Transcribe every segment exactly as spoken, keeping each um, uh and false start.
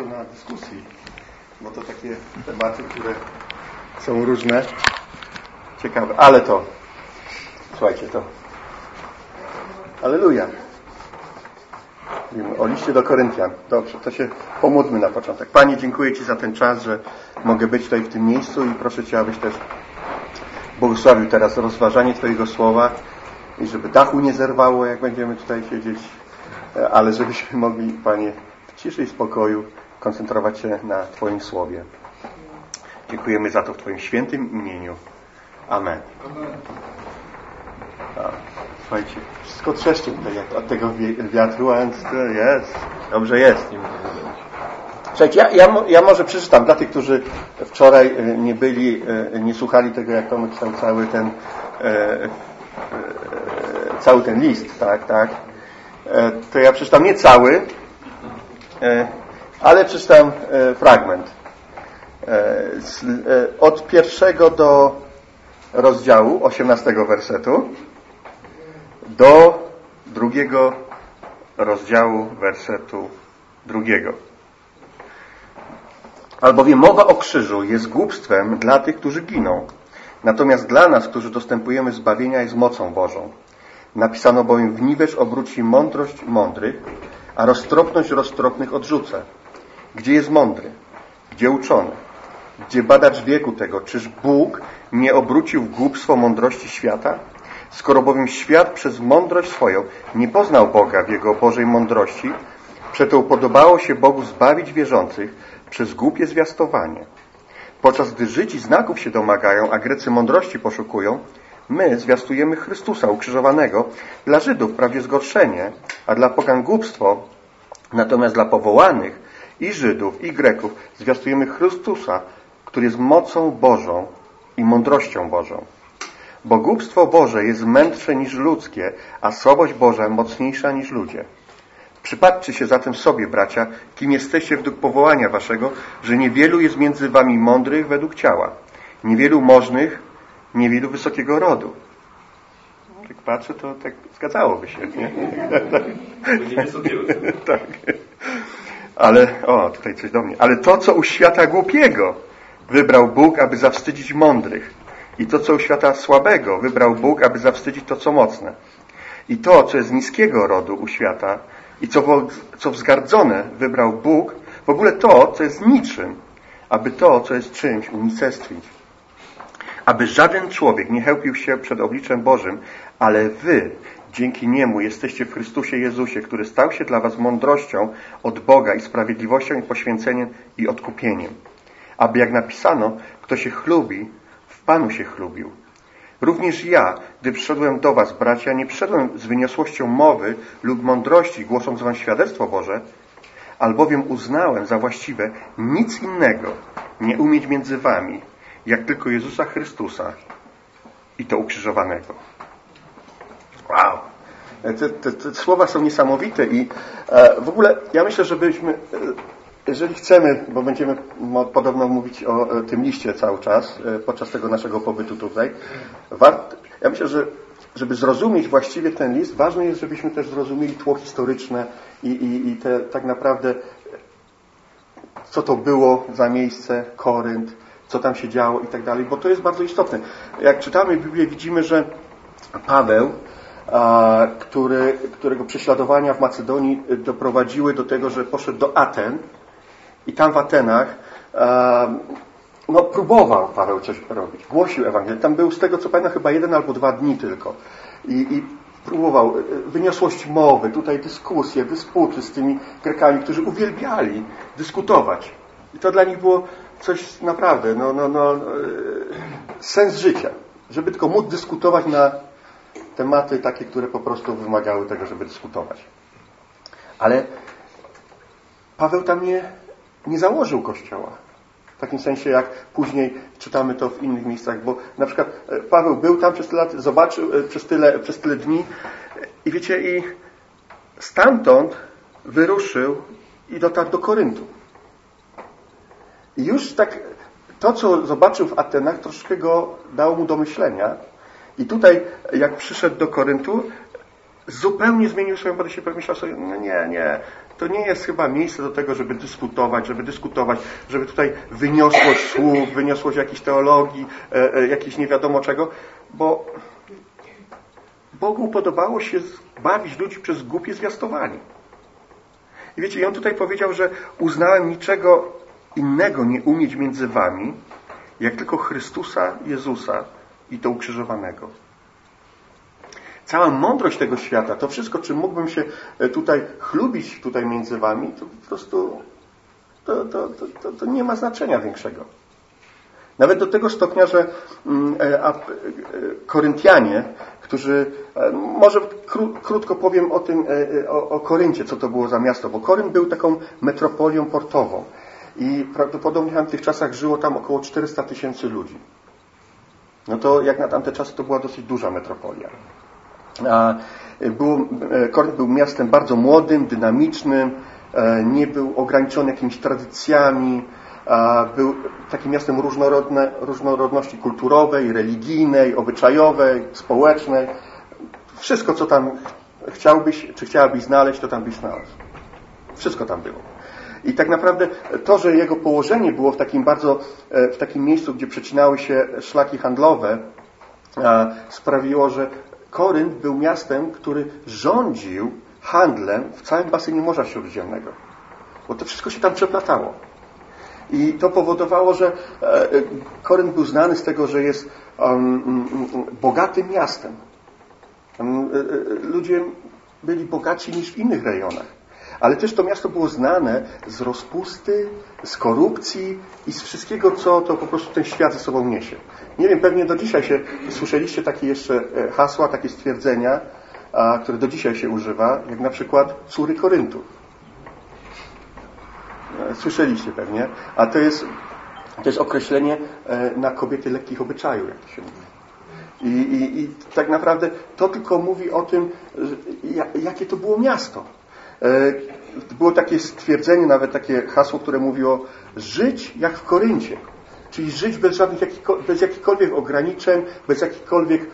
tematu na dyskusji, bo to takie tematy, które są różne, ciekawe, ale to, słuchajcie, to Alleluja. Mówimy o liście do Koryntian. Dobrze, to się pomódlmy na początek. Panie, dziękuję Ci za ten czas, że mogę być tutaj w tym miejscu i proszę Cię, abyś też błogosławił teraz rozważanie Twojego słowa i żeby dachu nie zerwało, jak będziemy tutaj siedzieć, ale żebyśmy mogli, Panie, w ciszy i spokoju koncentrować się na Twoim słowie. Dziękujemy za to w Twoim świętym imieniu. Amen. Amen. Słuchajcie, wszystko trzeszczy tutaj od tego wiatru, a więc to jest. Dobrze jest. Słuchajcie, ja, ja, ja może przeczytam dla tych, którzy wczoraj nie byli, nie słuchali tego, jak Tomek czytał cały ten e, e, cały ten list, tak, tak. E, to ja przeczytam nie cały, e, ale przeczytam e, fragment. E, z, e, od pierwszego do rozdziału, osiemnastego wersetu, do drugiego rozdziału wersetu drugiego. Albowiem mowa o krzyżu jest głupstwem dla tych, którzy giną. Natomiast dla nas, którzy dostępujemy zbawienia, jest mocą Bożą. Napisano bowiem: w niwecz obróci mądrość mądrych, a roztropność roztropnych odrzucę. Gdzie jest mądry? Gdzie uczony? Gdzie badacz wieku tego? Czyż Bóg nie obrócił w głupstwo mądrości świata? Skoro bowiem świat przez mądrość swoją nie poznał Boga w Jego Bożej mądrości, przeto upodobało się Bogu zbawić wierzących przez głupie zwiastowanie. Podczas gdy Żydzi znaków się domagają, a Grecy mądrości poszukują, my zwiastujemy Chrystusa ukrzyżowanego, dla Żydów prawie zgorszenie, a dla pogan głupstwo, natomiast dla powołanych i Żydów, i Greków zwiastujemy Chrystusa, który jest mocą Bożą i mądrością Bożą. Bo głupstwo Boże jest mędrsze niż ludzkie, a słabość Boża mocniejsza niż ludzie. Przypatrzcie się zatem sobie, bracia, kim jesteście według powołania waszego, że niewielu jest między wami mądrych według ciała, niewielu możnych, niewielu wysokiego rodu. Jak patrzę, to tak zgadzałoby się, nie? Tak. Ale, o, tutaj coś do mnie. Ale to, co u świata głupiego wybrał Bóg, aby zawstydzić mądrych. I to, co u świata słabego wybrał Bóg, aby zawstydzić to, co mocne. I to, co jest niskiego rodu u świata i co, co wzgardzone wybrał Bóg, w ogóle to, co jest niczym, aby to, co jest czymś, unicestwić. Aby żaden człowiek nie chełpił się przed obliczem Bożym, ale wy dzięki Niemu jesteście w Chrystusie Jezusie, który stał się dla was mądrością od Boga i sprawiedliwością i poświęceniem i odkupieniem. Aby jak napisano, kto się chlubi, w Panu się chlubił. Również ja, gdy przyszedłem do was, bracia, nie przyszedłem z wyniosłością mowy lub mądrości, głosząc wam świadectwo Boże, albowiem uznałem za właściwe nic innego nie umieć między wami, jak tylko Jezusa Chrystusa i to ukrzyżowanego. Wow! Te, te, te słowa są niesamowite i e, w ogóle ja myślę, żebyśmy, e, jeżeli chcemy, bo będziemy mo, podobno mówić o e, tym liście cały czas, e, podczas tego naszego pobytu tutaj, wart, ja myślę, że żeby zrozumieć właściwie ten list, ważne jest, żebyśmy też zrozumieli tło historyczne i, i, i te tak naprawdę co to było za miejsce, Korynt, co tam się działo i tak dalej, bo to jest bardzo istotne. Jak czytamy Biblię, widzimy, że Paweł, a, który, którego prześladowania w Macedonii doprowadziły do tego, że poszedł do Aten i tam w Atenach a, no, próbował Paweł coś robić. Głosił Ewangelię. Tam był, z tego co pamiętam, chyba jeden albo dwa dni tylko. I, i próbował wyniosłość mowy, tutaj dyskusje, dysputy z tymi Grekami, którzy uwielbiali dyskutować. I to dla nich było coś naprawdę, no, no, no, sens życia. Żeby tylko móc dyskutować na tematy takie, które po prostu wymagały tego, żeby dyskutować. Ale Paweł tam nie, nie założył kościoła. W takim sensie, jak później czytamy to w innych miejscach, bo na przykład Paweł był tam przez tyle lat, zobaczył przez tyle, przez tyle dni i wiecie, i stamtąd wyruszył i dotarł do Koryntu. I już tak to, co zobaczył w Atenach, troszkę go dało mu do myślenia. I tutaj, jak przyszedł do Koryntu, zupełnie zmienił swoje podejście, pomyślał sobie, no nie, nie, to nie jest chyba miejsce do tego, żeby dyskutować, żeby dyskutować, żeby tutaj wyniosłość słów, wyniosłość jakiejś teologii, e, e, jakiejś nie wiadomo czego, bo Bogu podobało się bawić ludzi przez głupie zwiastowanie. I wiecie, i on tutaj powiedział, że uznałem niczego innego nie umieć między wami, jak tylko Chrystusa, Jezusa i to ukrzyżowanego. Cała mądrość tego świata, to wszystko, czym mógłbym się tutaj chlubić tutaj między wami, to po prostu to, to, to, to, to nie ma znaczenia większego. Nawet do tego stopnia, że a, Koryntianie, którzy, może kró, krótko powiem o tym, o, o Koryncie, co to było za miasto, bo Korynt był taką metropolią portową i prawdopodobnie w tych czasach żyło tam około czterysta tysięcy ludzi. No to jak na tamte czasy to była dosyć duża metropolia. A było, Korynt był miastem bardzo młodym, dynamicznym, nie był ograniczony jakimiś tradycjami, był takim miastem różnorodne, różnorodności kulturowej, religijnej, obyczajowej, społecznej. Wszystko, co tam chciałbyś, czy chciałabyś znaleźć, to tam byś znalazł. Wszystko tam było. I tak naprawdę to, że jego położenie było w takim bardzo, w takim miejscu, gdzie przecinały się szlaki handlowe, sprawiło, że Korynt był miastem, który rządził handlem w całym basenie Morza Śródziemnego. Bo to wszystko się tam przeplatało. I to powodowało, że Korynt był znany z tego, że jest um, bogatym miastem. Ludzie byli bogatsi niż w innych rejonach. Ale też to miasto było znane z rozpusty, z korupcji i z wszystkiego, co to po prostu ten świat ze sobą niesie. Nie wiem, pewnie do dzisiaj się słyszeliście takie jeszcze hasła, takie stwierdzenia, które do dzisiaj się używa, jak na przykład córy Koryntu. Słyszeliście pewnie. A to jest, to jest określenie na kobiety lekkich obyczaju, jak to się mówi. I, i, i tak naprawdę to tylko mówi o tym, jakie to było miasto. Było takie stwierdzenie, nawet takie hasło, które mówiło żyć jak w Koryncie. Czyli żyć bez żadnych, bez jakichkolwiek ograniczeń, bez jakichkolwiek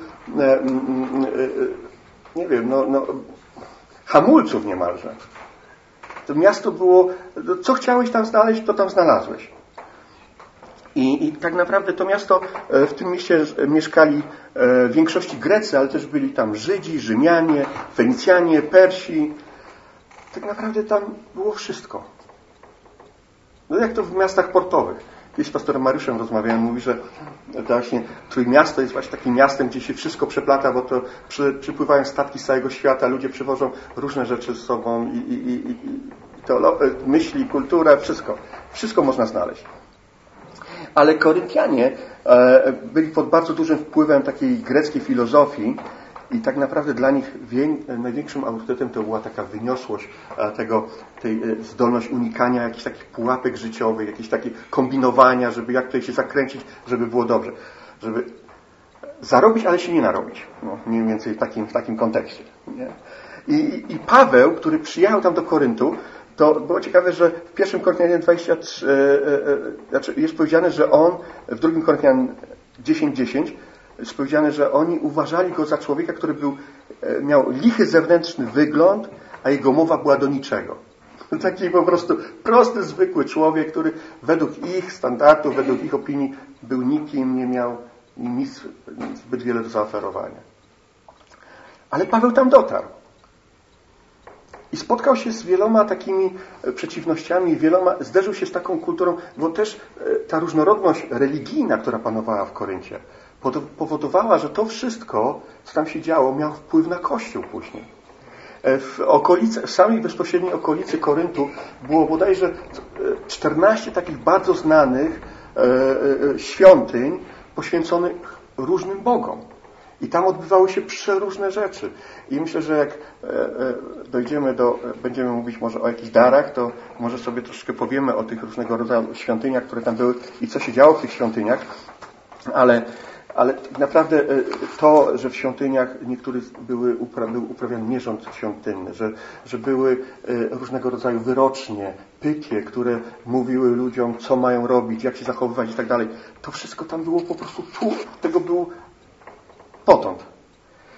nie wiem, no, no, hamulców niemalże. To miasto było, co chciałeś tam znaleźć, to tam znalazłeś. I, I tak naprawdę to miasto, w tym mieście mieszkali w większości Grecy, ale też byli tam Żydzi, Rzymianie, Fenicjanie, Persi. Tak naprawdę tam było wszystko. No jak to w miastach portowych. Kiedyś z pastorem Mariuszem rozmawiałem, mówi, że to właśnie Trójmiasto jest właśnie takim miastem, gdzie się wszystko przeplata, bo to przy, przypływają statki z całego świata, ludzie przywożą różne rzeczy z sobą i, i, i, i teolo- myśli, kulturę, wszystko. Wszystko można znaleźć. Ale Koryntianie e, byli pod bardzo dużym wpływem takiej greckiej filozofii i tak naprawdę dla nich wię, największym autorytetem to była taka wyniosłość e, tego, tej e, zdolność unikania jakichś takich pułapek życiowych, jakieś takie kombinowania, żeby jak tutaj się zakręcić, żeby było dobrze. Żeby zarobić, ale się nie narobić. No, mniej więcej w takim, w takim kontekście. Nie? I, I Paweł, który przyjechał tam do Koryntu, to było ciekawe, że w pierwszym Koryntian dwadzieścia trzy e, e, znaczy jest powiedziane, że on w drugim Koryntian dziesięć dziesięć jest powiedziane, że oni uważali go za człowieka, który był, e, miał lichy zewnętrzny wygląd, a jego mowa była do niczego. Taki po prostu prosty, zwykły człowiek, który według ich standardów, według ich opinii był nikim, nie miał nic zbyt wiele do zaoferowania. Ale Paweł tam dotarł. I spotkał się z wieloma takimi przeciwnościami, wieloma, zderzył się z taką kulturą, bo też ta różnorodność religijna, która panowała w Koryncie, powodowała, że to wszystko, co tam się działo, miało wpływ na Kościół później. W okolicy, w samej bezpośredniej okolicy Koryntu było bodajże czternaście takich bardzo znanych świątyń poświęconych różnym bogom. I tam odbywały się przeróżne rzeczy. I myślę, że jak dojdziemy do, będziemy mówić może o jakichś darach, to może sobie troszkę powiemy o tych różnego rodzaju świątyniach, które tam były i co się działo w tych świątyniach. Ale, ale naprawdę to, że w świątyniach niektórych były, był uprawiany nierząd świątynny, że, że były różnego rodzaju wyrocznie, pytie, które mówiły ludziom, co mają robić, jak się zachowywać i tak dalej. To wszystko tam było po prostu tu, tego było potąd.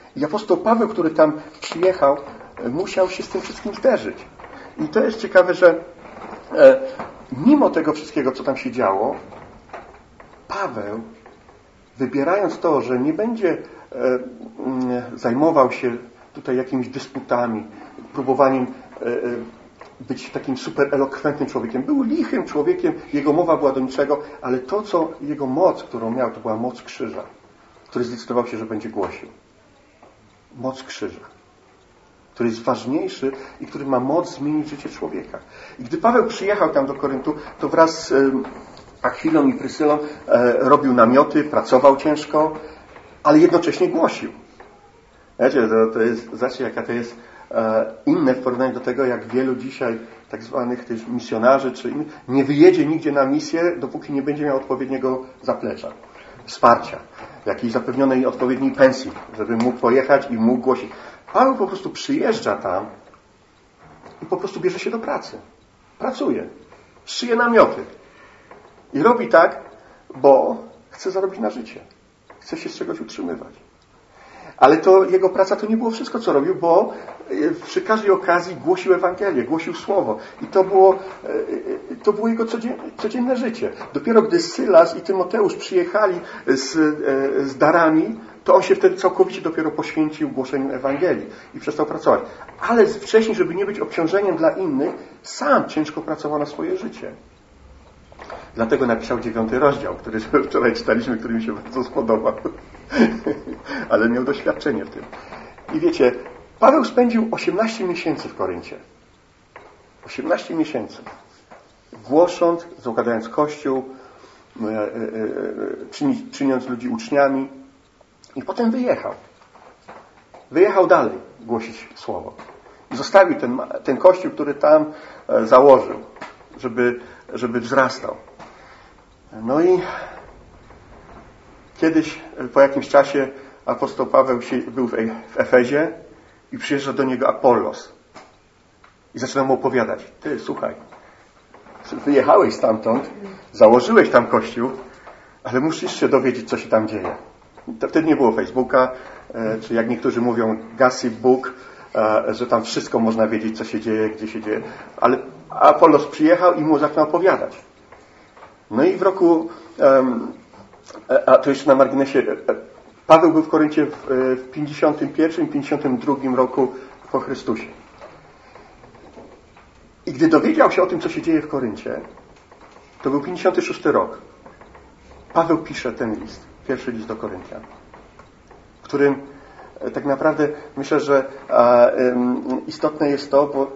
I apostoł Paweł, który tam przyjechał, musiał się z tym wszystkim zderzyć. I to jest ciekawe, że e, mimo tego wszystkiego, co tam się działo, Paweł, wybierając to, że nie będzie e, m, zajmował się tutaj jakimiś dysputami, próbowaniem e, e, być takim super elokwentnym człowiekiem. Był lichym człowiekiem, jego mowa była do niczego, ale to, co jego moc, którą miał, to była moc krzyża, który zdecydował się, że będzie głosił. Moc krzyża, który jest ważniejszy i który ma moc zmienić życie człowieka. I gdy Paweł przyjechał tam do Koryntu, to wraz z Akwilą i Prysylą e, robił namioty, pracował ciężko, ale jednocześnie głosił. Wiecie, to, to jest, zobaczcie, jaka to jest e, inne w porównaniu do tego, jak wielu dzisiaj tak zwanych też misjonarzy czy innych nie wyjedzie nigdzie na misję, dopóki nie będzie miał odpowiedniego zaplecza, wsparcia, jakiejś zapewnionej odpowiedniej pensji, żeby mógł pojechać i mógł głosić. Paweł po prostu przyjeżdża tam i po prostu bierze się do pracy. Pracuje. Szyje namioty. I robi tak, bo chce zarobić na życie. Chce się z czegoś utrzymywać. Ale to jego praca to nie było wszystko, co robił, bo przy każdej okazji głosił Ewangelię, głosił Słowo. I to było, to było jego codzienne życie. Dopiero gdy Sylas i Tymoteusz przyjechali z, z darami, to on się wtedy całkowicie dopiero poświęcił głoszeniu Ewangelii i przestał pracować. Ale wcześniej, żeby nie być obciążeniem dla innych, sam ciężko pracował na swoje życie. Dlatego napisał dziewiąty rozdział, który wczoraj czytaliśmy, który mi się bardzo spodobał. Ale miał doświadczenie w tym. I wiecie, Paweł spędził osiemnaście miesięcy w Koryncie. osiemnaście miesięcy. Głosząc, zakładając Kościół, czyniąc ludzi uczniami. I potem wyjechał. Wyjechał dalej głosić Słowo. I zostawił ten, ten Kościół, który tam założył, żeby, żeby wzrastał. No i kiedyś, po jakimś czasie, apostoł Paweł się, był w Efezie i przyjeżdża do niego Apollos. I zaczyna mu opowiadać. Ty, słuchaj, wyjechałeś stamtąd, założyłeś tam kościół, ale musisz się dowiedzieć, co się tam dzieje. To wtedy nie było Facebooka, czy jak niektórzy mówią gossip book, że tam wszystko można wiedzieć, co się dzieje, gdzie się dzieje. Ale Apollos przyjechał i mu zaczął opowiadać. No i w roku, a to jeszcze na marginesie, Paweł był w Koryncie w pięćdziesiątym pierwszym, pięćdziesiątym drugim roku po Chrystusie. I gdy dowiedział się o tym, co się dzieje w Koryncie, to był pięćdziesiąty szósty rok. Paweł pisze ten list, pierwszy list do Koryntian, w którym tak naprawdę myślę, że istotne jest to, bo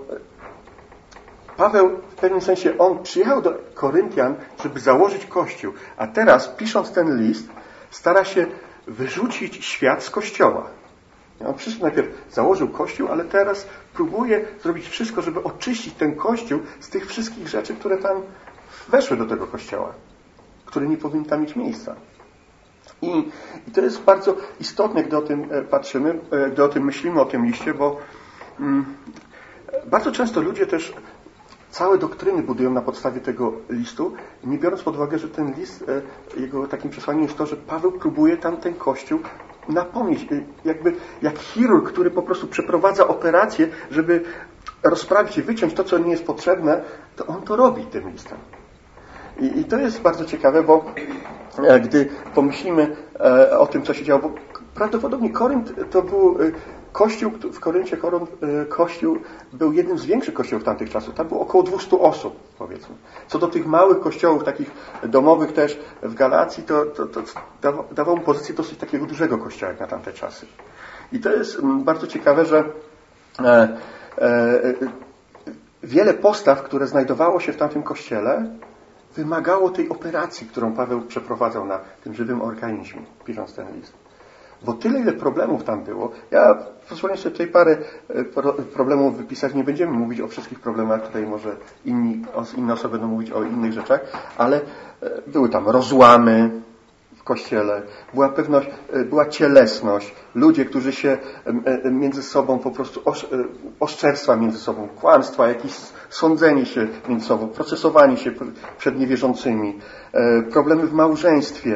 Paweł w pewnym sensie, on przyjechał do Koryntian, żeby założyć Kościół, a teraz, pisząc ten list, stara się wyrzucić świat z Kościoła. On przyszedł najpierw, założył Kościół, ale teraz próbuje zrobić wszystko, żeby oczyścić ten Kościół z tych wszystkich rzeczy, które tam weszły do tego Kościoła, które nie powinny tam mieć miejsca. I, I to jest bardzo istotne, gdy o tym patrzymy, gdy o tym myślimy, o tym liście, bo mm, bardzo często ludzie też całe doktryny budują na podstawie tego listu, nie biorąc pod uwagę, że ten list, jego takim przesłaniem jest to, że Paweł próbuje tam ten Kościół napomnieć. Jakby jak chirurg, który po prostu przeprowadza operację, żeby rozprawić i wyciąć to, co nie jest potrzebne, to on to robi tym listem. I, i to jest bardzo ciekawe, bo gdy pomyślimy o tym, co się działo, bo prawdopodobnie Korynt to był Kościół, w Koryncie Kościół był jednym z większych kościołów tamtych czasów. Tam było około dwieście osób, powiedzmy. Co do tych małych kościołów, takich domowych też w Galacji, to, to, to dawało mu pozycję dosyć takiego dużego kościoła jak na tamte czasy. I to jest bardzo ciekawe, że e, e, wiele postaw, które znajdowało się w tamtym kościele, wymagało tej operacji, którą Paweł przeprowadzał na tym żywym organizmie, pisząc ten list. Bo tyle, ile problemów tam było. Ja pozwolę sobie tutaj parę problemów wypisać. Nie będziemy mówić o wszystkich problemach. Tutaj może inni, inne osoby będą mówić o innych rzeczach. Ale były tam rozłamy w kościele. Była pewność, była cielesność. Ludzie, którzy się między sobą po prostu oszczerstwa między sobą, kłamstwa, jakieś sądzenie się między sobą, procesowanie się przed niewierzącymi. Problemy w małżeństwie.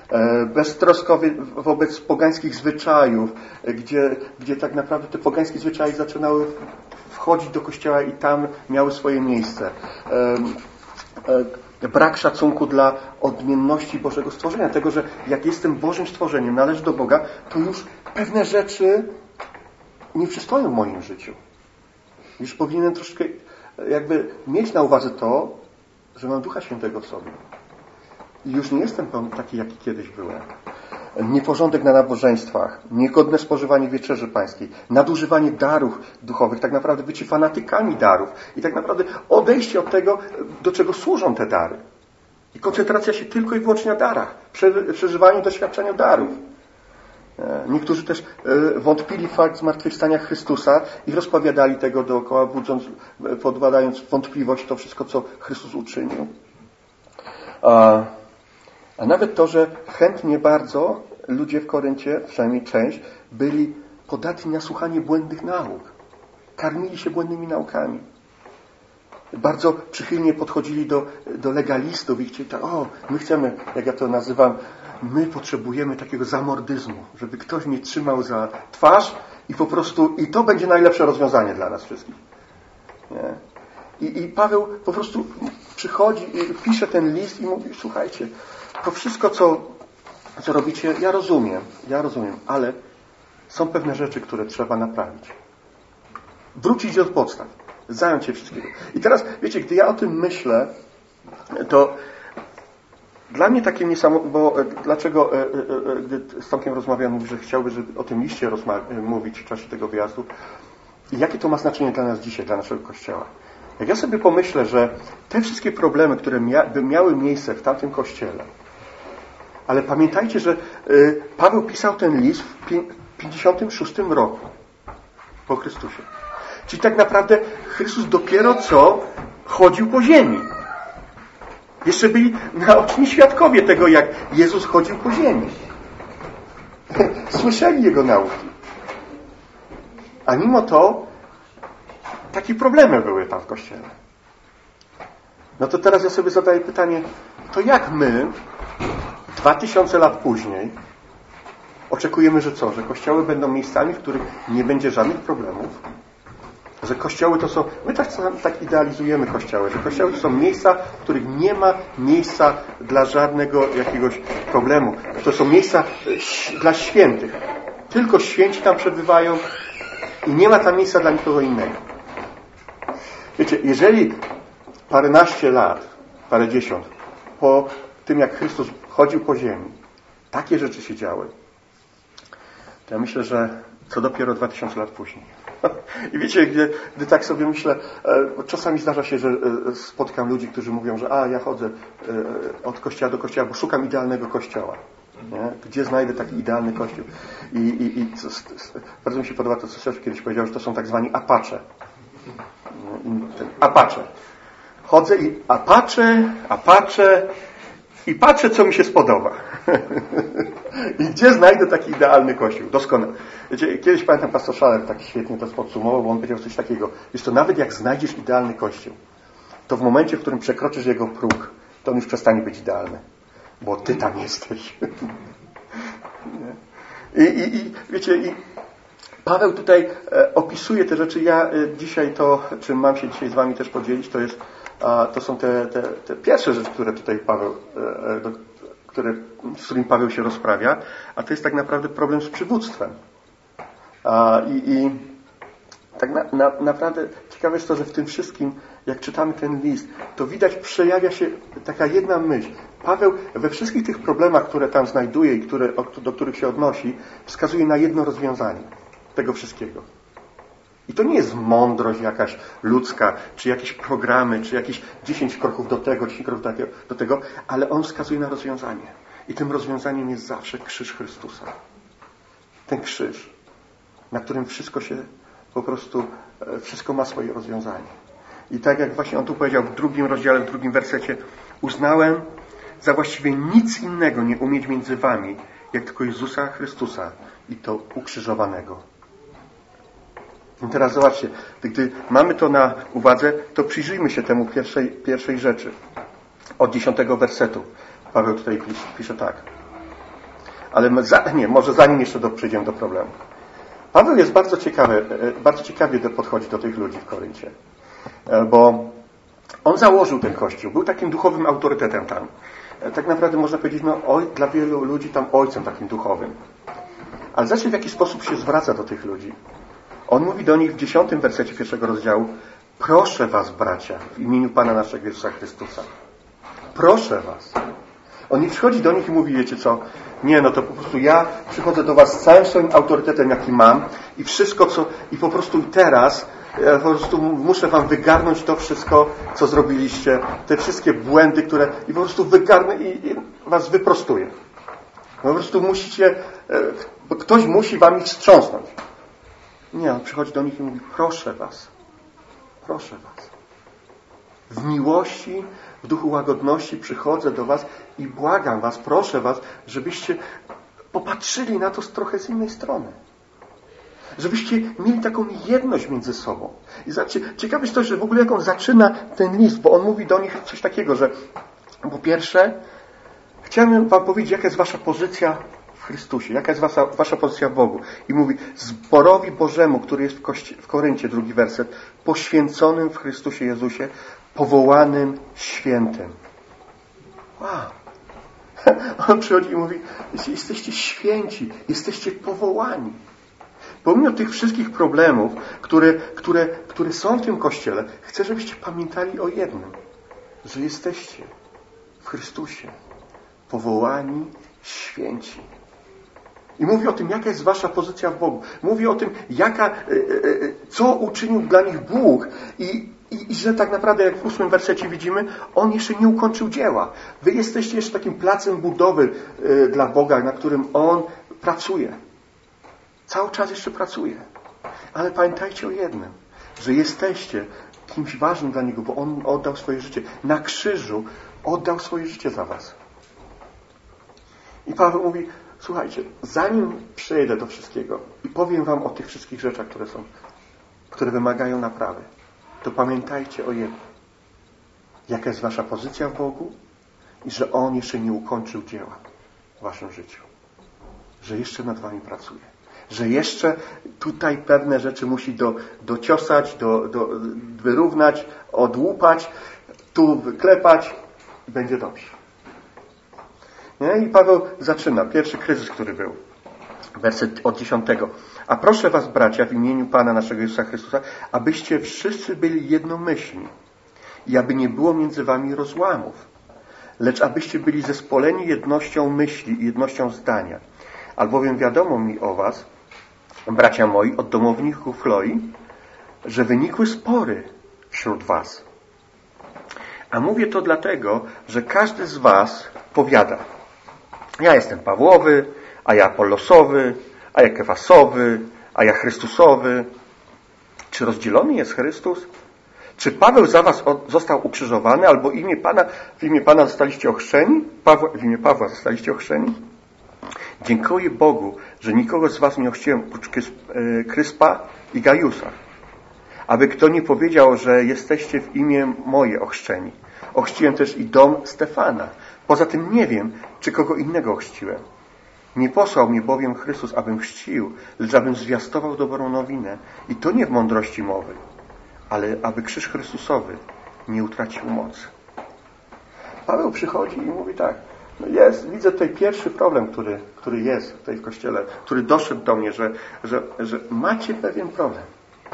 beztroskowy wobec pogańskich zwyczajów, gdzie, gdzie tak naprawdę te pogańskie zwyczaje zaczynały wchodzić do Kościoła i tam miały swoje miejsce. Brak szacunku dla odmienności Bożego stworzenia. Tego, że jak jestem Bożym stworzeniem, należy do Boga, to już pewne rzeczy nie przystoją w moim życiu. Już powinienem troszkę jakby mieć na uwadze to, że mam Ducha Świętego w sobie. I już nie jestem taki, jaki kiedyś byłem. Nieporządek na nabożeństwach, niegodne spożywanie wieczerzy pańskiej, nadużywanie darów duchowych, tak naprawdę bycie fanatykami darów i tak naprawdę odejście od tego, do czego służą te dary. I koncentracja się tylko i wyłącznie na darach, przeżywaniu doświadczenia darów. Niektórzy też wątpili w fakt zmartwychwstania Chrystusa i rozpowiadali tego dookoła, budząc, podwadając wątpliwość to wszystko, co Chrystus uczynił. A, a nawet to, że chętnie bardzo ludzie w Koryncie, przynajmniej część, byli podatni na słuchanie błędnych nauk. Karmili się błędnymi naukami. Bardzo przychylnie podchodzili do, do legalistów i chcieli tak, o, my chcemy, jak ja to nazywam, my potrzebujemy takiego zamordyzmu, żeby ktoś mnie trzymał za twarz i po prostu, i to będzie najlepsze rozwiązanie dla nas wszystkich. Nie? I, I Paweł po prostu przychodzi, pisze ten list i mówi, słuchajcie, to wszystko, co, co robicie, ja rozumiem, ja rozumiem, ale są pewne rzeczy, które trzeba naprawić. Wrócić do podstaw, zająć się wszystkiego. I teraz, wiecie, gdy ja o tym myślę, to dla mnie takie niesamowite, bo dlaczego, gdy z Tomkiem rozmawiam, mówi, że chciałby żeby o tym liście mówić w czasie tego wyjazdu. I jakie to ma znaczenie dla nas dzisiaj, dla naszego Kościoła? Jak ja sobie pomyślę, że te wszystkie problemy, które mia by miały miejsce w tamtym Kościele, ale pamiętajcie, że Paweł pisał ten list w pięćdziesiątym szóstym roku po Chrystusie. Czyli tak naprawdę Chrystus dopiero co chodził po ziemi. Jeszcze byli naoczni świadkowie tego, jak Jezus chodził po ziemi. Słyszeli Jego nauki. A mimo to takie problemy były tam w Kościele. No to teraz ja sobie zadaję pytanie, to jak my, dwa tysiące lat później, oczekujemy, że co? Że kościoły będą miejscami, w których nie będzie żadnych problemów? Że kościoły to są... My tak, tak idealizujemy kościoły, że kościoły to są miejsca, w których nie ma miejsca dla żadnego jakiegoś problemu. To są miejsca dla świętych. Tylko święci tam przebywają i nie ma tam miejsca dla nikogo innego. Wiecie, jeżeli paręnaście lat, parędziesiąt po tym, jak Chrystus chodził po ziemi, takie rzeczy się działy, to ja myślę, że co dopiero dwa tysiące lat później. I wiecie, gdy, gdy tak sobie myślę, czasami zdarza się, że spotykam ludzi, którzy mówią, że a, ja chodzę od kościoła do kościoła, bo szukam idealnego kościoła. Nie? Gdzie znajdę taki idealny kościół? I, i, i co, bardzo mi się podoba to, co Sergio kiedyś powiedział, że to są tak zwani apacze. Apacze. Chodzę i apaczę, apaczę i patrzę, co mi się spodoba. I gdzie znajdę taki idealny kościół? Doskonale. Wiecie, kiedyś pamiętam, pastor Schaller tak świetnie to podsumował, bo on powiedział coś takiego. Wiesz, to nawet jak znajdziesz idealny kościół, to w momencie, w którym przekroczysz jego próg, to on już przestanie być idealny. Bo ty tam jesteś. I, i, i wiecie, i Paweł tutaj e, opisuje te rzeczy. Ja e, dzisiaj to, czym mam się dzisiaj z wami też podzielić, to jest, a, to są te, te, te pierwsze rzeczy, które tutaj Paweł, e, do, które, z którym Paweł się rozprawia, a to jest tak naprawdę problem z przywództwem. A, i, i tak na, na, naprawdę ciekawe jest to, że w tym wszystkim, jak czytamy ten list, to widać, przejawia się taka jedna myśl. Paweł we wszystkich tych problemach, które tam znajduje i które, do których się odnosi, wskazuje na jedno rozwiązanie tego wszystkiego. I to nie jest mądrość jakaś ludzka, czy jakieś programy, czy jakieś dziesięć kroków do tego, dziesięć kroków do tego, ale on wskazuje na rozwiązanie. I tym rozwiązaniem jest zawsze krzyż Chrystusa. Ten krzyż, na którym wszystko się po prostu, wszystko ma swoje rozwiązanie. I tak jak właśnie on tu powiedział w drugim rozdziale, w drugim wersecie, uznałem za właściwie nic innego nie umieć między wami, jak tylko Jezusa Chrystusa i to ukrzyżowanego. I teraz zobaczcie, gdy mamy to na uwadze, to przyjrzyjmy się temu pierwszej, pierwszej rzeczy. Od dziesiątego wersetu Paweł tutaj pisze, pisze tak. Ale za, nie, może zanim jeszcze do, przejdziemy do problemu. Paweł jest bardzo ciekawy, bardzo ciekawie podchodzi do tych ludzi w Koryncie. Bo on założył ten kościół, był takim duchowym autorytetem tam. Tak naprawdę można powiedzieć, no oj, dla wielu ludzi tam ojcem takim duchowym. Ale zobaczcie, w jaki sposób się zwraca do tych ludzi. On mówi do nich w dziesiątym wersecie pierwszego rozdziału: proszę was, bracia, w imieniu Pana naszego Jezusa Chrystusa. Proszę was. On nie przychodzi do nich i mówi, wiecie co, nie, no to po prostu ja przychodzę do was z całym swoim autorytetem, jaki mam i wszystko, co, i po prostu teraz ja po prostu muszę wam wygarnąć to wszystko, co zrobiliście, te wszystkie błędy, które, i po prostu wygarnę i, i was wyprostuję. Po prostu musicie, bo ktoś musi wam ich wstrząsnąć. Nie, on przychodzi do nich i mówi, proszę was, proszę was. W miłości, w duchu łagodności przychodzę do was i błagam was, proszę was, żebyście popatrzyli na to z trochę z innej strony. Żebyście mieli taką jedność między sobą. I zobaczcie, ciekawe jest to, że w ogóle jak on zaczyna ten list, bo on mówi do nich coś takiego, że po pierwsze, chciałem wam powiedzieć, jaka jest wasza pozycja w Chrystusie, jaka jest wasza, wasza pozycja w Bogu. I mówi, zborowi Bożemu, który jest w, Kości- w Koryncie, drugi werset, poświęconym w Chrystusie Jezusie, powołanym świętym. Wow. On przychodzi i mówi, jesteście święci, jesteście powołani. Pomimo tych wszystkich problemów, które, które, które są w tym Kościele, chcę, żebyście pamiętali o jednym, że jesteście w Chrystusie powołani, święci. I mówi o tym, jaka jest wasza pozycja w Bogu. Mówi o tym, jaka, co uczynił dla nich Bóg i, i, i że tak naprawdę, jak w ósmym wersecie widzimy, On jeszcze nie ukończył dzieła. Wy jesteście jeszcze takim placem budowy dla Boga, na którym On pracuje. Cały czas jeszcze pracuje. Ale pamiętajcie o jednym, że jesteście kimś ważnym dla Niego, bo On oddał swoje życie. Na krzyżu oddał swoje życie za was. I Paweł mówi, słuchajcie, zanim przejdę do wszystkiego i powiem wam o tych wszystkich rzeczach, które są, które wymagają naprawy, to pamiętajcie o jednym. Jaka jest wasza pozycja w Bogu i że On jeszcze nie ukończył dzieła w waszym życiu. Że jeszcze nad wami pracuje. Że jeszcze tutaj pewne rzeczy musi do, dociosać, do, do, wyrównać, odłupać, tu wyklepać i będzie dobrze. Nie? I Paweł zaczyna. Pierwszy kryzys, który był. Werset od dziesiątego. A proszę was, bracia, w imieniu Pana naszego Jezusa Chrystusa, abyście wszyscy byli jednomyślni i aby nie było między wami rozłamów, lecz abyście byli zespoleni jednością myśli i jednością zdania. Albowiem wiadomo mi o was, bracia moi, od domowników Chloi, że wynikły spory wśród was. A mówię to dlatego, że każdy z was powiada, ja jestem Pawłowy, a ja Apollosowy, a ja Kefasowy, a ja Chrystusowy. Czy rozdzielony jest Chrystus? Czy Paweł za was został ukrzyżowany, albo imię Pana, w imię Pana zostaliście ochrzczeni? Pawła, w imię Pawła zostaliście ochrzczeni? Dziękuję Bogu, że nikogo z was nie ochrzciłem oprócz Kryspa i Gajusa. Aby kto nie powiedział, że jesteście w imię moje ochrzczeni. Ochrzciłem też i dom Stefana. Poza tym nie wiem, czy kogo innego ochrzciłem. Nie posłał mnie bowiem Chrystus, abym chrzcił, lecz abym zwiastował dobrą nowinę. I to nie w mądrości mowy, ale aby krzyż Chrystusowy nie utracił mocy. Paweł przychodzi i mówi tak, no jest, widzę tutaj pierwszy problem, który, który jest tutaj w Kościele, który doszedł do mnie, że, że, że macie pewien problem.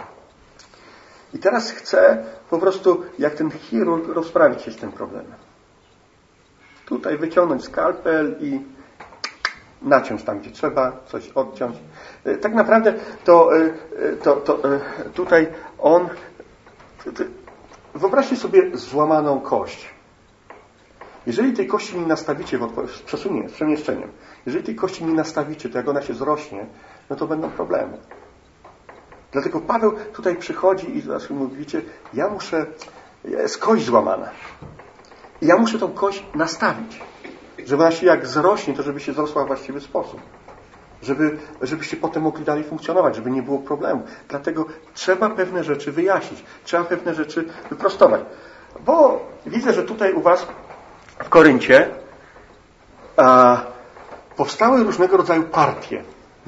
I teraz chcę po prostu, jak ten chirurg, rozprawić się z tym problemem. Tutaj wyciągnąć skalpel i naciąć tam, gdzie trzeba, coś odciąć. Tak naprawdę to, to, to tutaj on... Wyobraźcie sobie złamaną kość. Jeżeli tej kości nie nastawicie, z przesunie, z przemieszczeniem, jeżeli tej kości nie nastawicie, to jak ona się zrośnie, no to będą problemy. Dlatego Paweł tutaj przychodzi i zaraz mówicie, ja muszę, jest kość złamana. I ja muszę tą kość nastawić. Żeby ona się jak zrośnie, to żeby się zrosła w właściwy sposób. Żeby, żebyście potem mogli dalej funkcjonować, żeby nie było problemu. Dlatego trzeba pewne rzeczy wyjaśnić. Trzeba pewne rzeczy wyprostować. Bo widzę, że tutaj u was w Koryncie a, powstały różnego rodzaju partie.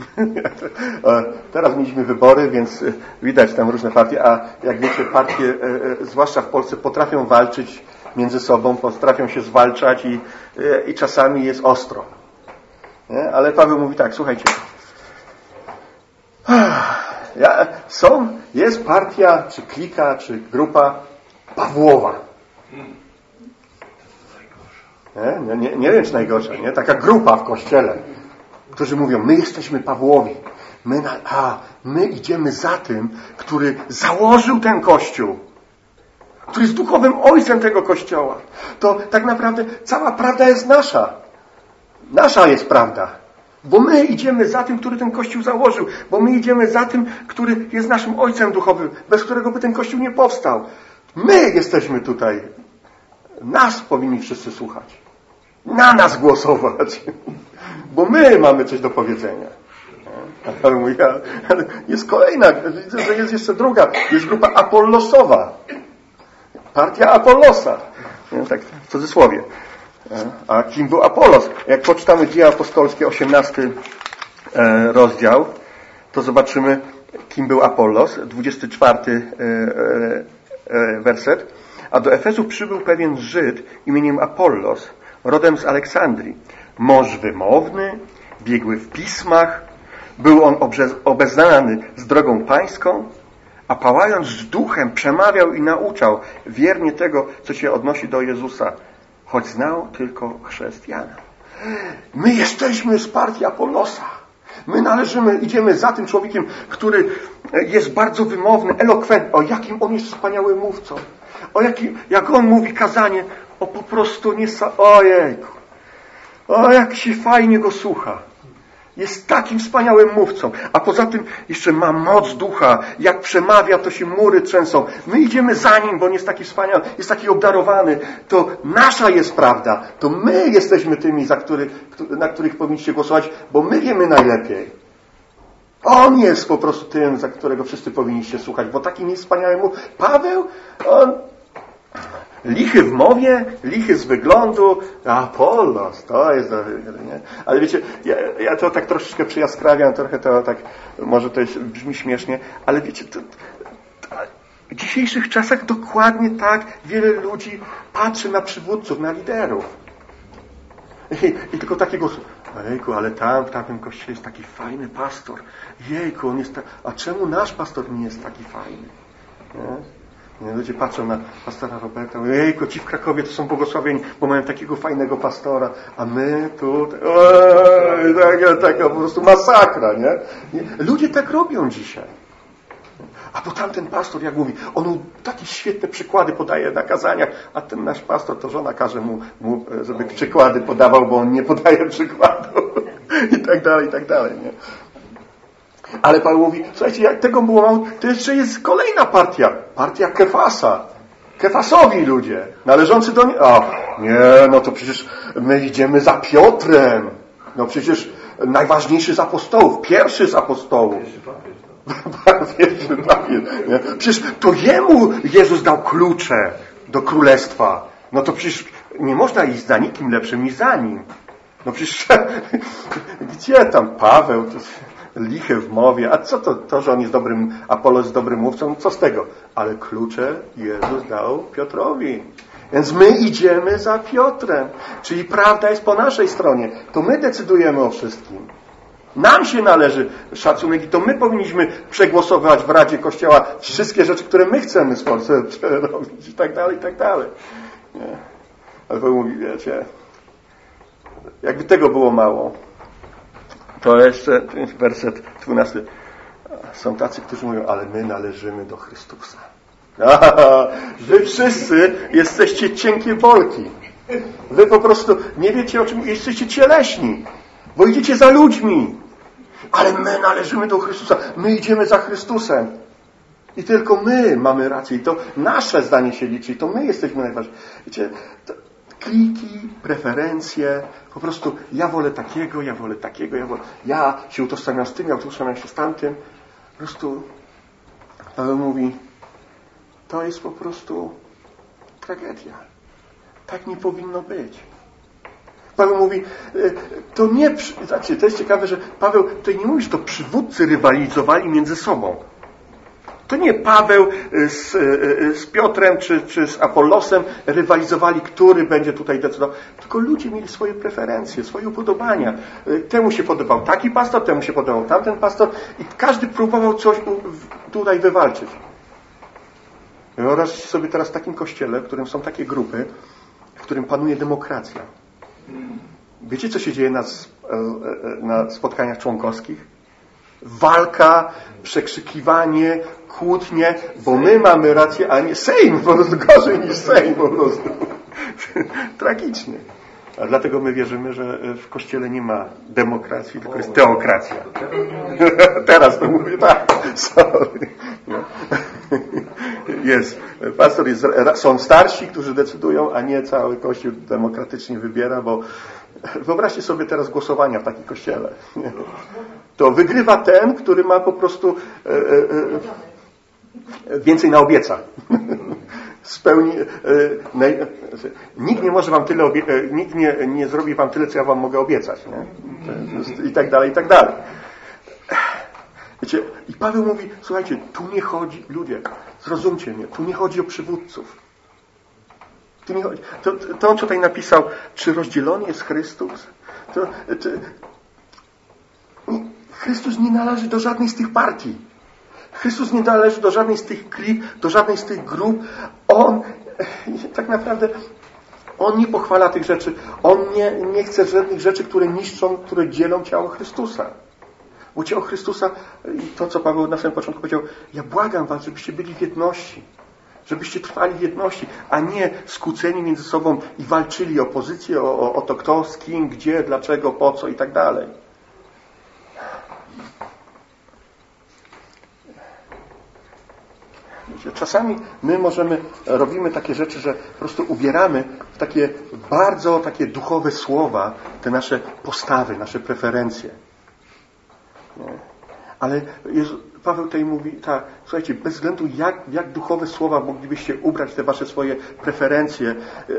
Teraz mieliśmy wybory, więc widać tam różne partie, a jak wiecie, partie, zwłaszcza w Polsce, potrafią walczyć między sobą, potrafią się zwalczać i, i czasami jest ostro. Nie? Ale Paweł mówi tak, słuchajcie, ja, są, jest partia, czy klika, czy grupa Pawłowa. Nie, nie, nie wiem, czy najgorsza, nie? Taka grupa w kościele, którzy mówią, my jesteśmy Pawłowi. My, na, a, my idziemy za tym, który założył ten kościół, który jest duchowym ojcem tego kościoła. To tak naprawdę cała prawda jest nasza. Nasza jest prawda. Bo my idziemy za tym, który ten kościół założył. Bo my idziemy za tym, który jest naszym ojcem duchowym, bez którego by ten kościół nie powstał. My jesteśmy tutaj. Nas powinni wszyscy słuchać. Na nas głosować. Bo my mamy coś do powiedzenia. Ale mówi, ale jest kolejna, widzę, że jest jeszcze druga. Jest grupa apollosowa. Partia Apollosa. Tak w cudzysłowie. A kim był Apollos? Jak poczytamy Dzieje Apostolskie, osiemnasty rozdział, to zobaczymy, kim był Apollos. dwudziesty czwarty werset. A do Efezu przybył pewien Żyd imieniem Apollos, rodem z Aleksandrii. Mąż wymowny, biegły w pismach, był on obeznany z drogą pańską, a pałając duchem przemawiał i nauczał wiernie tego, co się odnosi do Jezusa, choć znał tylko chrzest Jana. My jesteśmy z partii Apollosa. My należymy, idziemy za tym człowiekiem, który jest bardzo wymowny, elokwentny. O jakim on jest wspaniałym mówcą. O jakim, jak on mówi kazanie, o po prostu nie... Ojejku. O jak się fajnie go słucha. Jest takim wspaniałym mówcą. A poza tym jeszcze ma moc ducha. Jak przemawia, to się mury trzęsą. My idziemy za nim, bo on jest taki wspaniały, jest taki obdarowany. To nasza jest prawda. To my jesteśmy tymi, za który, na których powinniście głosować, bo my wiemy najlepiej. On jest po prostu tym, za którego wszyscy powinniście słuchać, bo takim jest wspaniały mów. Paweł, on lichy w mowie, lichy z wyglądu, Apollos, to jest... Nie? Ale wiecie, ja, ja to tak troszeczkę przyjaskrawiam, trochę to tak, może to jest, brzmi śmiesznie, ale wiecie, to, to, w dzisiejszych czasach dokładnie tak wiele ludzi patrzy na przywódców, na liderów. I, i tylko takie głosy, jejku, ale tam w tamtym kościele jest taki fajny pastor. Jejku, on jest tak, a czemu nasz pastor nie jest taki fajny? Nie? Ludzie patrzą na pastora Roberta, mówią, jejku, ci w Krakowie to są błogosławieni, bo mają takiego fajnego pastora, a my tu, oj, taka, taka po prostu masakra, nie? Ludzie tak robią dzisiaj. A bo tamten pastor, jak mówi, on takie świetne przykłady podaje na kazaniach, a ten nasz pastor, to żona każe mu, mu żeby przykłady podawał, bo on nie podaje przykładów. I tak dalej, i tak dalej, nie? Ale Paweł mówi, słuchajcie, jak tego było mało, to jeszcze jest kolejna partia. Partia Kefasa. Kefasowi ludzie, należący do niego. A, nie, no to przecież my idziemy za Piotrem. No przecież najważniejszy z apostołów, pierwszy z apostołów. Pierwszy papież. Przecież to jemu Jezus dał klucze do królestwa. No to przecież nie można iść za nikim lepszym niż za nim. No przecież gdzie tam Paweł... To... lichy w mowie, a co to, to, że on jest dobrym, Apollos jest dobrym mówcą, co z tego? Ale klucze Jezus dał Piotrowi. Więc my idziemy za Piotrem. Czyli prawda jest po naszej stronie. To my decydujemy o wszystkim. Nam się należy szacunek i to my powinniśmy przegłosować w Radzie Kościoła wszystkie rzeczy, które my chcemy w Polsce robić i tak dalej, i tak dalej. Nie. Ale Paweł mówi, wiecie, jakby tego było mało, to jeszcze werset dwunasty. Są tacy, którzy mówią, ale my należymy do Chrystusa. Aha, wy wszyscy jesteście cienkie bolki. Wy po prostu nie wiecie, o czym jesteście cieleśni, bo idziecie za ludźmi. Ale my należymy do Chrystusa. My idziemy za Chrystusem. I tylko my mamy rację. I to nasze zdanie się liczy. I to my jesteśmy najważniejsi. Wiecie, to kliki, preferencje, po prostu ja wolę takiego, ja wolę takiego, ja, wolę, ja się utożsamiam z tym, ja utożsamiam się z tamtym. Po prostu Paweł mówi, to jest po prostu tragedia. Tak nie powinno być. Paweł mówi, to nie, znaczy, to jest ciekawe, że Paweł tutaj nie mówi, że to przywódcy rywalizowali między sobą. To nie Paweł z, z Piotrem czy, czy z Apollosem rywalizowali, który będzie tutaj decydował. Tylko ludzie mieli swoje preferencje, swoje upodobania. Temu się podobał taki pastor, temu się podobał tamten pastor i każdy próbował coś tutaj wywalczyć. Wyobraźcie sobie teraz w takim kościele, w którym są takie grupy, w którym panuje demokracja. Wiecie, co się dzieje na, na spotkaniach członkowskich? Walka, przekrzykiwanie, kłótnie, bo my mamy rację, a nie Sejm, po prostu gorzej niż Sejm, po prostu. Tragicznie. A dlatego my wierzymy, że w Kościele nie ma demokracji, tylko jest teokracja. Teraz to mówię tak. Sorry. Jest. Pastor jest, są starsi, którzy decydują, a nie cały Kościół demokratycznie wybiera, bo wyobraźcie sobie teraz głosowania w takim kościele. To wygrywa ten, który ma po prostu e, e, więcej na obieca. Spełni, e, naj, nikt nie może wam tyle obie, e, nikt nie, nie zrobi wam tyle, co ja wam mogę obiecać. Nie? I tak dalej, i tak dalej. Wiecie, i Paweł mówi, słuchajcie, tu nie chodzi, ludzie, zrozumcie mnie, tu nie chodzi o przywódców. Tu nie chodzi. To, to on tutaj napisał, czy rozdzielony jest Chrystus? To, to, Chrystus nie należy do żadnej z tych partii. Chrystus nie należy do żadnej z tych klik, do żadnej z tych grup. On tak naprawdę On nie pochwala tych rzeczy. On nie, nie chce żadnych rzeczy, które niszczą, które dzielą ciało Chrystusa. Bo ciało Chrystusa, i to co Paweł na samym początku powiedział, ja błagam was, żebyście byli w jedności. Żebyście trwali w jedności, a nie skłóceni między sobą i walczyli o pozycję, o, o, o to kto, z kim, gdzie, dlaczego, po co i tak dalej. Czasami my możemy, robimy takie rzeczy, że po prostu ubieramy w takie bardzo takie duchowe słowa te nasze postawy, nasze preferencje. Nie? Ale Jezu, Paweł tutaj mówi, tak, słuchajcie, bez względu jak, jak duchowe słowa moglibyście ubrać te wasze swoje preferencje,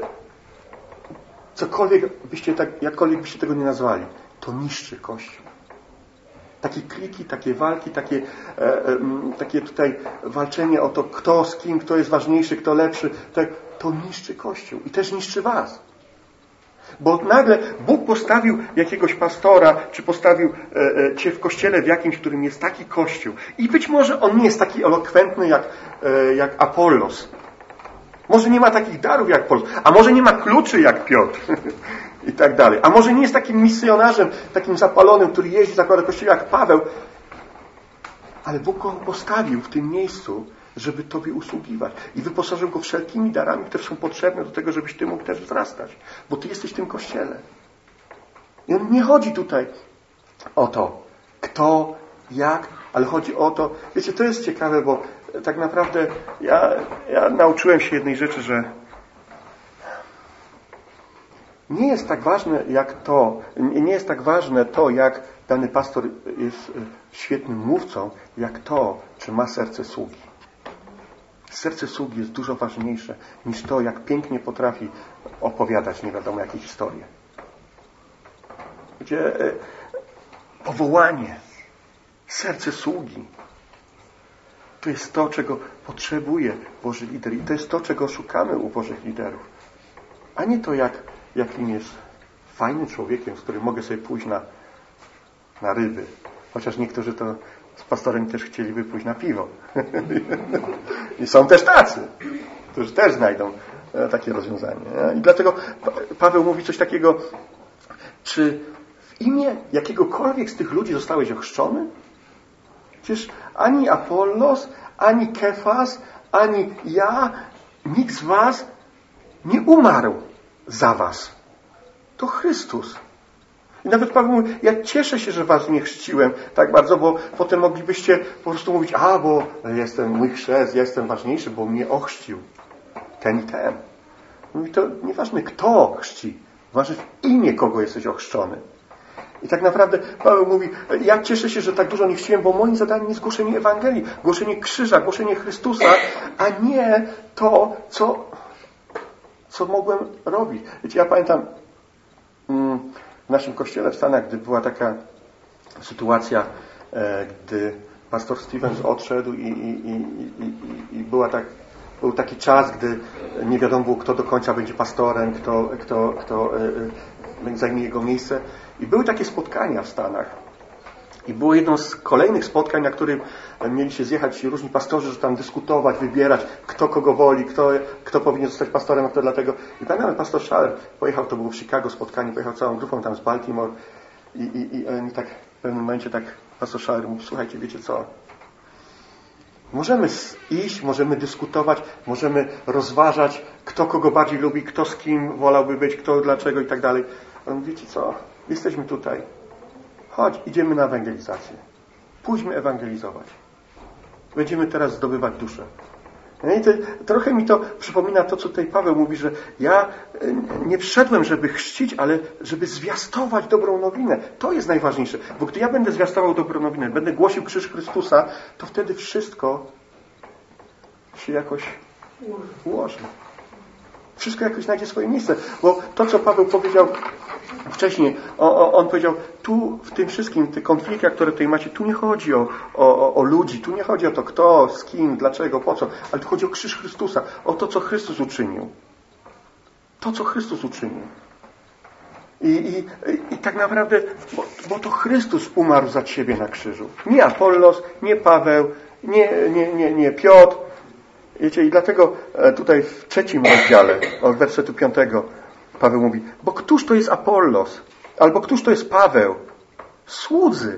cokolwiek byście tak, jakkolwiek byście tego nie nazwali, to niszczy Kościół. Takie kliki, takie walki, takie, e, e, takie tutaj walczenie o to, kto z kim, kto jest ważniejszy, kto lepszy, to, to niszczy Kościół i też niszczy was. Bo nagle Bóg postawił jakiegoś pastora, czy postawił e, e, cię w kościele w jakimś, w którym jest taki Kościół. I być może on nie jest taki elokwentny jak, e, jak Apollos. Może nie ma takich darów jak Apollos. A może nie ma kluczy jak Piotr. I tak dalej. A może nie jest takim misjonarzem, takim zapalonym, który jeździ, zakłada kościoła jak Paweł. Ale Bóg go postawił w tym miejscu, żeby Tobie usługiwać. I wyposażył go wszelkimi darami, które są potrzebne do tego, żebyś Ty mógł też wzrastać. Bo Ty jesteś w tym kościele. I on nie chodzi tutaj o to, kto, jak, ale chodzi o to, wiecie, to jest ciekawe, bo tak naprawdę ja, ja nauczyłem się jednej rzeczy, że nie jest tak ważne jak to, nie jest tak ważne to, jak dany pastor jest świetnym mówcą, jak to, czy ma serce sługi. Serce sługi jest dużo ważniejsze niż to, jak pięknie potrafi opowiadać nie wiadomo jakie historie. Gdzie powołanie, serce sługi to jest to, czego potrzebuje Boży lider. I to jest to, czego szukamy u Bożych liderów. A nie to, jak, jakim jest fajnym człowiekiem, z którym mogę sobie pójść na, na ryby. Chociaż niektórzy to z pastorem też chcieliby pójść na piwo. I są też tacy, którzy też znajdą takie rozwiązanie. I dlatego Paweł mówi coś takiego, czy w imię jakiegokolwiek z tych ludzi zostałeś ochrzczony? Przecież ani Apollos, ani Kefas, ani ja, nikt z was nie umarł za was. To Chrystus. I nawet Paweł mówi, ja cieszę się, że was nie chrzciłem tak bardzo, bo potem moglibyście po prostu mówić, a, bo jestem mój chrzest, ja jestem ważniejszy, bo mnie ochrzcił ten i ten. Mówi, to nieważne kto chrzci, ważne w imię kogo jesteś ochrzczony. I tak naprawdę Paweł mówi, ja cieszę się, że tak dużo nie chrzciłem, bo moim zadaniem jest głoszenie Ewangelii, głoszenie krzyża, głoszenie Chrystusa, a nie to, co, co mogłem robić. Wiecie, ja pamiętam, mm, naszym kościele w Stanach, gdy była taka sytuacja, gdy pastor Stevens odszedł i, i, i, i, i była tak, był taki czas, gdy nie wiadomo było, kto do końca będzie pastorem, kto, kto, kto zajmie jego miejsce. I były takie spotkania w Stanach. I było jedno z kolejnych spotkań, na którym mieli się zjechać różni pastorzy, że tam dyskutować, wybierać, kto kogo woli, kto, kto powinien zostać pastorem, a kto dlatego. I pamiętam, pastor Schaller pojechał, to było w Chicago spotkanie, pojechał całą grupą tam z Baltimore i, i, i oni tak w pewnym momencie tak pastor Schaller mówi, słuchajcie, wiecie co? Możemy iść, możemy dyskutować, możemy rozważać, kto kogo bardziej lubi, kto z kim wolałby być, kto dlaczego i tak dalej. Ale wiecie co? Jesteśmy tutaj. Chodź, idziemy na ewangelizację. Pójdźmy ewangelizować. Będziemy teraz zdobywać duszę. I to, trochę mi to przypomina to, co tutaj Paweł mówi, że ja nie wszedłem, żeby chrzcić, ale żeby zwiastować dobrą nowinę. To jest najważniejsze. Bo gdy ja będę zwiastował dobrą nowinę, będę głosił krzyż Chrystusa, to wtedy wszystko się jakoś ułoży. Wszystko jakoś znajdzie swoje miejsce. Bo to, co Paweł powiedział wcześniej, o, o, on powiedział, tu w tym wszystkim, te konfliktach, które tutaj macie, tu nie chodzi o, o, o ludzi, tu nie chodzi o to, kto, z kim, dlaczego, po co, ale tu chodzi o krzyż Chrystusa, o to, co Chrystus uczynił. To, co Chrystus uczynił. I, i, i tak naprawdę, bo, bo to Chrystus umarł za ciebie na krzyżu. Nie Apollos, nie Paweł, nie, nie, nie, nie Piotr. Wiecie, i dlatego tutaj w trzecim rozdziale, od wersetu piątego, Paweł mówi, bo któż to jest Apollos? Albo któż to jest Paweł? Słudzy.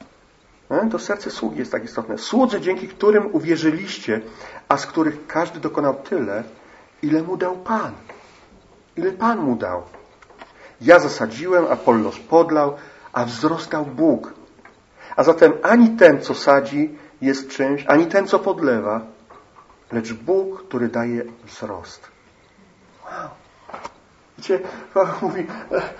To serce sługi jest tak istotne. Słudzy, dzięki którym uwierzyliście, a z których każdy dokonał tyle, ile mu dał Pan. Ile Pan mu dał. Ja zasadziłem, Apollos podlał, a wzrostał Bóg. A zatem ani ten, co sadzi, jest czymś, ani ten, co podlewa, lecz Bóg, który daje wzrost. Wow. Wiecie, Paweł mówi,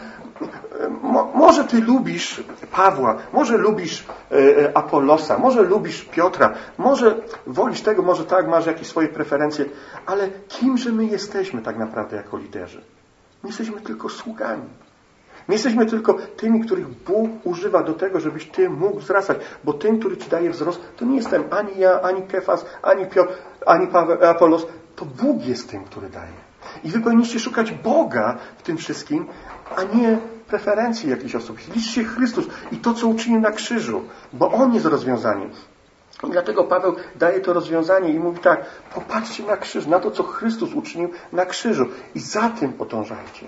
mo, może ty lubisz Pawła, może lubisz e, Apollosa, może lubisz Piotra, może wolisz tego, może tak, masz jakieś swoje preferencje, ale kimże my jesteśmy tak naprawdę jako liderzy? My jesteśmy tylko sługami. My jesteśmy tylko tymi, których Bóg używa do tego, żebyś ty mógł wzrastać. Bo tym, który ci daje wzrost, to nie jestem ani ja, ani Kefas, ani Piotr, ani Paweł, Apollos. To Bóg jest tym, który daje. I wy powinniście szukać Boga w tym wszystkim, a nie preferencji jakichś osób. Liczy się Chrystus i to, co uczynił na krzyżu. Bo On jest rozwiązaniem. I dlatego Paweł daje to rozwiązanie i mówi tak, popatrzcie na krzyż, na to, co Chrystus uczynił na krzyżu. I za tym podążajcie.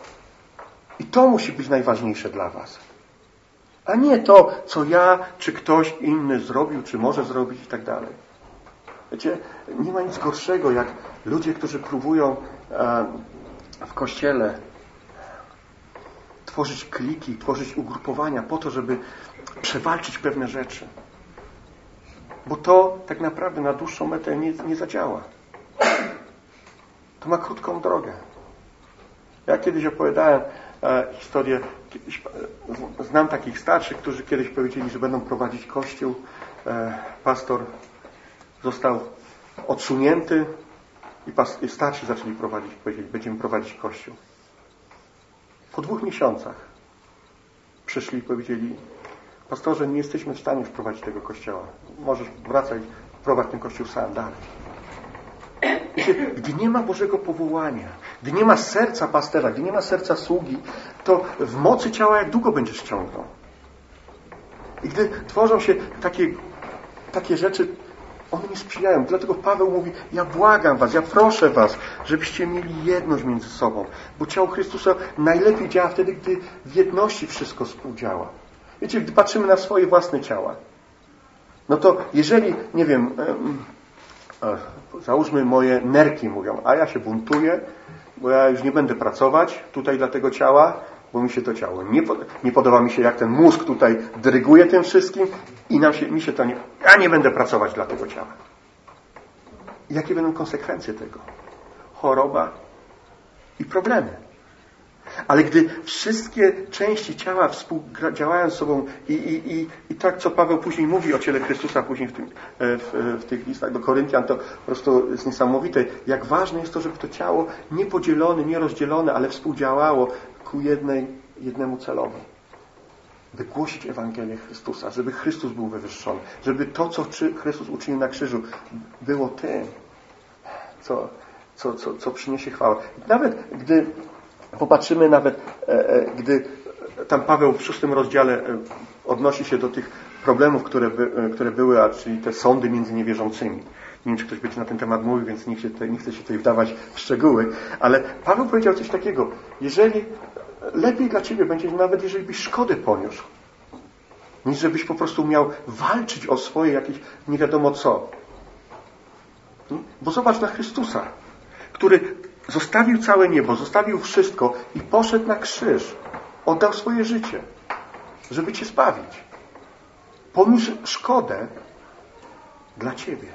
I to musi być najważniejsze dla was. A nie to, co ja, czy ktoś inny zrobił, czy może zrobić i tak dalej. Wiecie, nie ma nic gorszego, jak ludzie, którzy próbują e, w Kościele tworzyć kliki, tworzyć ugrupowania po to, żeby przewalczyć pewne rzeczy. Bo to tak naprawdę na dłuższą metę nie, nie zadziała. To ma krótką drogę. Ja kiedyś opowiadałem e, historię, kiedyś, e, znam takich starszych, którzy kiedyś powiedzieli, że będą prowadzić kościół. E, pastor został odsunięty i, pas, i starsi zaczęli prowadzić, powiedzieli, będziemy prowadzić kościół. Po dwóch miesiącach przyszli i powiedzieli, pastorze, nie jesteśmy w stanie wprowadzić tego kościoła. Możesz wracać, prowadź ten kościół sam dalej. Wiecie, gdy nie ma Bożego powołania, gdy nie ma serca pasterza, gdy nie ma serca sługi, to w mocy ciała jak długo będziesz ciągnął? I gdy tworzą się takie, takie rzeczy, one nie sprzyjają. Dlatego Paweł mówi, ja błagam was, ja proszę was, żebyście mieli jedność między sobą. Bo ciało Chrystusa najlepiej działa wtedy, gdy w jedności wszystko współdziała. Wiecie, gdy patrzymy na swoje własne ciała, no to jeżeli, nie wiem, załóżmy moje nerki mówią, a ja się buntuję, bo ja już nie będę pracować tutaj dla tego ciała, bo mi się to ciało nie, nie podoba mi się, jak ten mózg tutaj dyryguje tym wszystkim i nam się, mi się to nie... Ja nie będę pracować dla tego ciała. I jakie będą konsekwencje tego? Choroba i problemy. Ale gdy wszystkie części ciała współdziałają z sobą i, i, i, i tak, co Paweł później mówi o ciele Chrystusa, później w, tym, w, w tych listach do Koryntian, to po prostu jest niesamowite, jak ważne jest to, żeby to ciało nie podzielone, nie rozdzielone, ale współdziałało ku jednej jednemu celowi. By głosić Ewangelię Chrystusa, żeby Chrystus był wywyższony, żeby to, co Chrystus uczynił na krzyżu, było tym, co, co, co, co przyniesie chwałę. Nawet gdy popatrzymy, nawet e, e, gdy tam Paweł w szóstym rozdziale e, odnosi się do tych problemów, które, by, e, które były, a czyli te sądy między niewierzącymi. Nie wiem, czy ktoś będzie na ten temat mówił, więc nie chcę, tutaj, nie chcę się tutaj wdawać w szczegóły, ale Paweł powiedział coś takiego: jeżeli lepiej dla ciebie będzie, nawet jeżeli byś szkodę poniósł, niż żebyś po prostu miał walczyć o swoje jakieś nie wiadomo co. Bo zobacz na Chrystusa, który zostawił całe niebo, zostawił wszystko i poszedł na krzyż. Oddał swoje życie, żeby cię zbawić. Poniósł szkodę dla ciebie.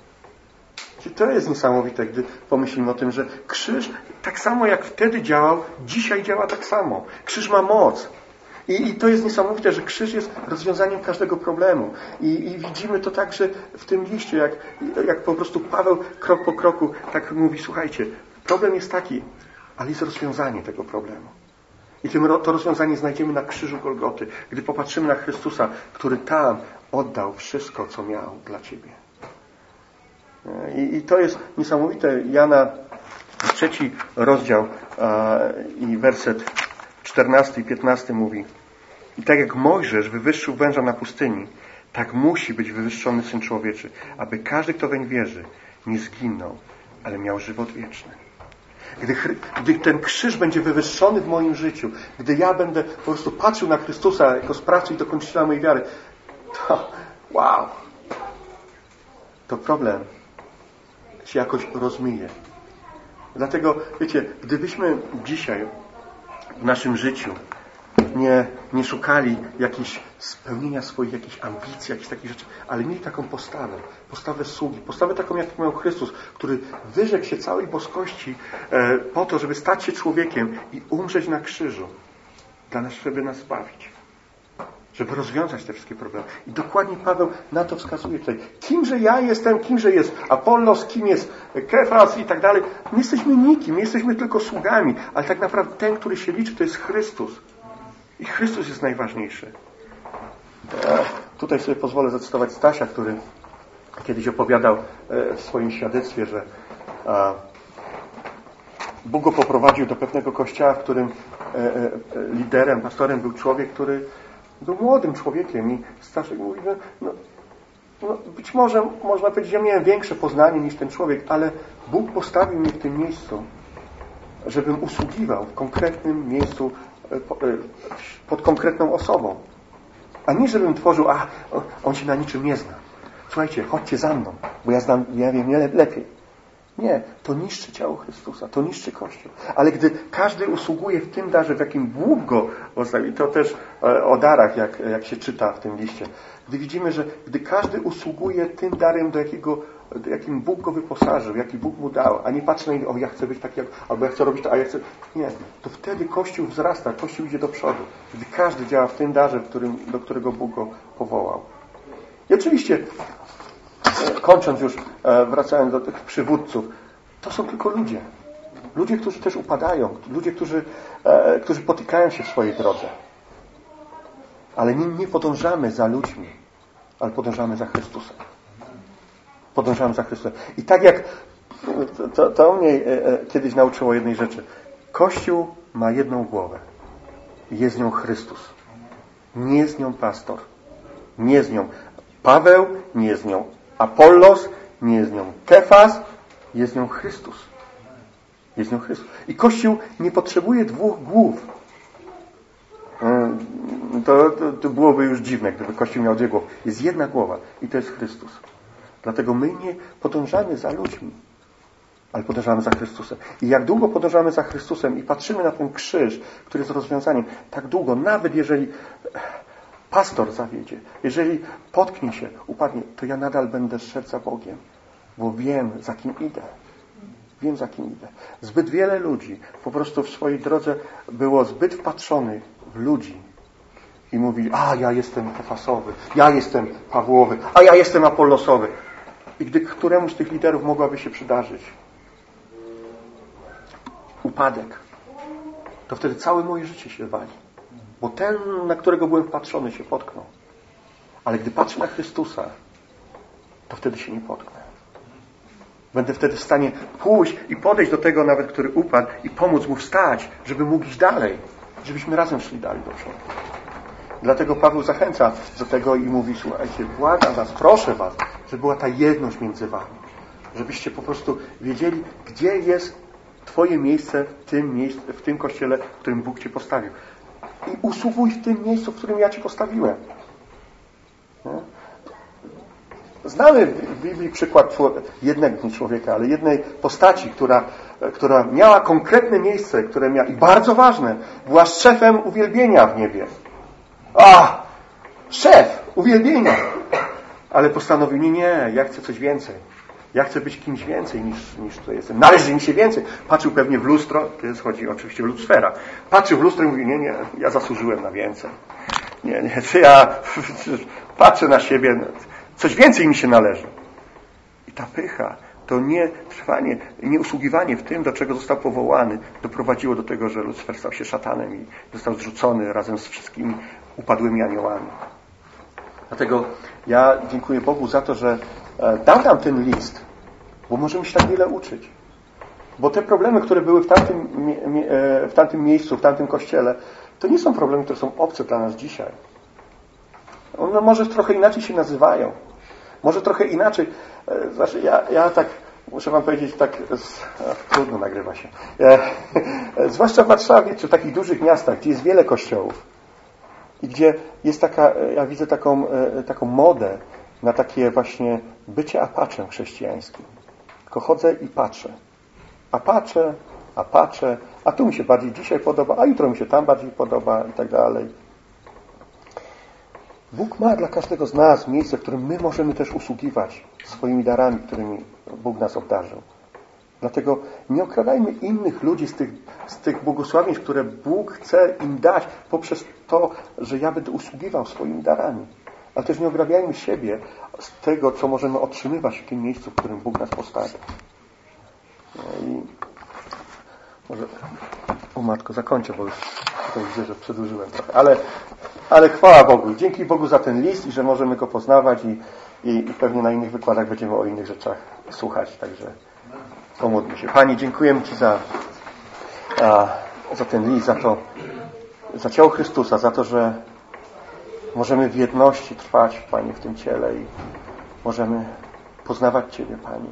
To jest niesamowite, gdy pomyślimy o tym, że krzyż tak samo jak wtedy działał, dzisiaj działa tak samo. Krzyż ma moc. I, i to jest niesamowite, że krzyż jest rozwiązaniem każdego problemu. I, i widzimy to także w tym liście, jak, jak po prostu Paweł krok po kroku tak mówi: słuchajcie, problem jest taki, ale jest rozwiązanie tego problemu. I to rozwiązanie znajdziemy na krzyżu Golgoty, gdy popatrzymy na Chrystusa, który tam oddał wszystko, co miał dla ciebie. I, i to jest niesamowite. Jana trzeci rozdział a, i werset czternasty i piętnasty mówi: i tak jak Mojżesz wywyższył węża na pustyni, tak musi być wywyższony Syn Człowieczy, aby każdy, kto weń wierzy, nie zginął, ale miał żywot wieczny. Gdy, gdy ten krzyż będzie wywyższony w moim życiu, gdy ja będę po prostu patrzył na Chrystusa jako sprawcę i dokończyciela mojej wiary, to wow! To problem się jakoś rozmyje. Dlatego, wiecie, gdybyśmy dzisiaj w naszym życiu nie, nie szukali jakichś spełnienia swoich jakichś ambicji, jakichś takich rzeczy, ale mieli taką postawę, postawę sługi, postawę taką, jak miał Chrystus, który wyrzekł się całej boskości e, po to, żeby stać się człowiekiem i umrzeć na krzyżu dla nas, żeby nas zbawić, żeby rozwiązać te wszystkie problemy. I dokładnie Paweł na to wskazuje tutaj. Kimże ja jestem, kimże jest Apollos, kim jest Kefas i tak dalej. My jesteśmy nikim, my jesteśmy tylko sługami, ale tak naprawdę ten, który się liczy, to jest Chrystus. I Chrystus jest najważniejszy. Tutaj sobie pozwolę zacytować Stasia, który kiedyś opowiadał w swoim świadectwie, że Bóg go poprowadził do pewnego kościoła, w którym liderem, pastorem był człowiek, który był młodym człowiekiem i Staszek mówi, że no, no być może można powiedzieć, że ja miałem większe poznanie niż ten człowiek, ale Bóg postawił mnie w tym miejscu, żebym usługiwał w konkretnym miejscu pod konkretną osobą. A nie żebym tworzył, a on się na niczym nie zna. Słuchajcie, chodźcie za mną, bo ja znam, ja wiem lepiej. Nie, to niszczy ciało Chrystusa, to niszczy Kościół. Ale gdy każdy usługuje w tym darze, w jakim Bóg go postawi, to też o darach, jak, jak się czyta w tym liście, gdy widzimy, że gdy każdy usługuje tym darem, do jakiego, do jakim Bóg go wyposażył, jaki Bóg mu dał, a nie patrzy na innych, o ja chcę być taki, jak, albo ja chcę robić to, a ja chcę... Nie, to wtedy Kościół wzrasta, Kościół idzie do przodu. Gdy każdy działa w tym darze, w którym, do którego Bóg go powołał. I oczywiście, kończąc już, wracając do tych przywódców, to są tylko ludzie. Ludzie, którzy też upadają. Ludzie, którzy, którzy potykają się w swojej drodze. Ale nie, nie podążamy za ludźmi, ale podążamy za Chrystusem. Podążamy za Chrystusem. I tak jak to, to mnie kiedyś nauczyło jednej rzeczy. Kościół ma jedną głowę. Jest nią Chrystus. Nie jest nią pastor. Nie jest nią Paweł, nie jest nią Apollos, nie jest nią Kefas, jest nią Chrystus. Jest nią Chrystus. I Kościół nie potrzebuje dwóch głów. To, to, to byłoby już dziwne, gdyby Kościół miał dwie głowy. Jest jedna głowa i to jest Chrystus. Dlatego my nie podążamy za ludźmi, ale podążamy za Chrystusem. I jak długo podążamy za Chrystusem i patrzymy na ten krzyż, który jest rozwiązaniem, tak długo, nawet jeżeli pastor zawiedzie, jeżeli potknie się, upadnie, to ja nadal będę szedł za Bogiem, bo wiem, za kim idę. Wiem, za kim idę. Zbyt wiele ludzi po prostu w swojej drodze było zbyt wpatrzonych w ludzi i mówili, a ja jestem Kefasowy, ja jestem Pawłowy, a ja jestem Apollosowy. I gdy któremuś z tych liderów mogłaby się przydarzyć upadek, to wtedy całe moje życie się wali. Bo ten, na którego byłem wpatrzony, się potknął. Ale gdy patrzę na Chrystusa, to wtedy się nie potknę. Będę wtedy w stanie pójść i podejść do tego nawet, który upadł i pomóc mu wstać, żeby mógł iść dalej. Żebyśmy razem szli dalej do przodu. Dlatego Paweł zachęca do tego i mówi, słuchajcie, błagam was, proszę was, żeby była ta jedność między wami. Żebyście po prostu wiedzieli, gdzie jest twoje miejsce w tym, miejscu, w tym kościele, w którym Bóg cię postawił. I usługuj w tym miejscu, w którym ja cię postawiłem. Nie? Znamy w Biblii przykład jednego człowieka, ale jednej postaci, która, która miała konkretne miejsce, które miała, i bardzo ważne, była szefem uwielbienia w niebie. A! Szef uwielbienia! Ale postanowił, nie, nie, ja chcę coś więcej. Ja chcę być kimś więcej niż, niż to jestem. Należy mi się więcej. Patrzył pewnie w lustro, to jest, chodzi oczywiście o Lucfera. Patrzył w lustro i mówi, nie, nie, ja zasłużyłem na więcej. Nie, nie, czy ja patrzę na siebie, coś więcej mi się należy. I ta pycha, to nie trwanie, nie usługiwanie w tym, do czego został powołany, doprowadziło do tego, że Lucyfer stał się szatanem i został zrzucony razem z wszystkimi upadłymi aniołami. Dlatego ja dziękuję Bogu za to, że dał nam ten list, bo możemy się tak wiele uczyć. Bo te problemy, które były w tamtym, w tamtym miejscu, w tamtym kościele, to nie są problemy, które są obce dla nas dzisiaj. One może trochę inaczej się nazywają. Może trochę inaczej. Znaczy ja, ja tak, muszę wam powiedzieć, tak ach, trudno nagrywa się. E, zwłaszcza w Warszawie, czy w takich dużych miastach, gdzie jest wiele kościołów i gdzie jest taka, ja widzę taką, taką modę na takie właśnie bycie apaczem chrześcijańskim. Tylko chodzę i patrzę. A patrzę, a patrzę, a tu mi się bardziej dzisiaj podoba, a jutro mi się tam bardziej podoba i tak dalej. Bóg ma dla każdego z nas miejsce, w którym my możemy też usługiwać swoimi darami, którymi Bóg nas obdarzył. Dlatego nie okradajmy innych ludzi z tych, z tych błogosławieństw, które Bóg chce im dać poprzez to, że ja będę usługiwał swoimi darami. Ale też nie ograbiajmy siebie z tego, co możemy otrzymywać w tym miejscu, w którym Bóg nas postawił. No i może, o matko, zakończę, bo już tutaj widzę, że przedłużyłem trochę. Ale, ale chwała Bogu. Dzięki Bogu za ten list i że możemy go poznawać i, i, i pewnie na innych wykładach będziemy o innych rzeczach słuchać. Także pomódlmy się. Pani, dziękujemy Ci za, a, za ten list, za to, za ciało Chrystusa, za to, że możemy w jedności trwać, Panie, w tym ciele i możemy poznawać Ciebie, Panie,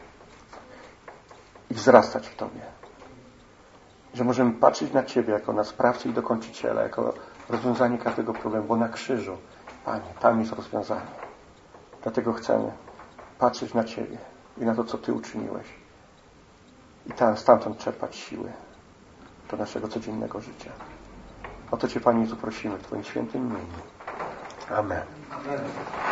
i wzrastać w Tobie. Że możemy patrzeć na Ciebie jako na sprawcę i dokończyciela, jako rozwiązanie każdego problemu, bo na krzyżu, Panie, tam jest rozwiązanie. Dlatego chcemy patrzeć na Ciebie i na to, co Ty uczyniłeś. I tam, stamtąd czerpać siły do naszego codziennego życia. O to Cię, Panie Jezu, prosimy w Twoim świętym imieniu. Amen. Amen.